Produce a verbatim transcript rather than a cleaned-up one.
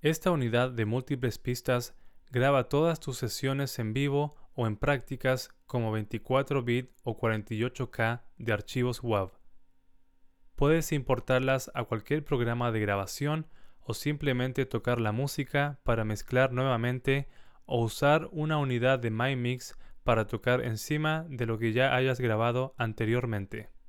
Esta unidad de múltiples pistas graba todas tus sesiones en vivo o en prácticas como veinticuatro bit o cuarenta y ocho K de archivos W A V. Puedes importarlas a cualquier programa de grabación o simplemente tocar la música para mezclar nuevamente o usar una unidad de MyMix para tocar encima de lo que ya hayas grabado anteriormente.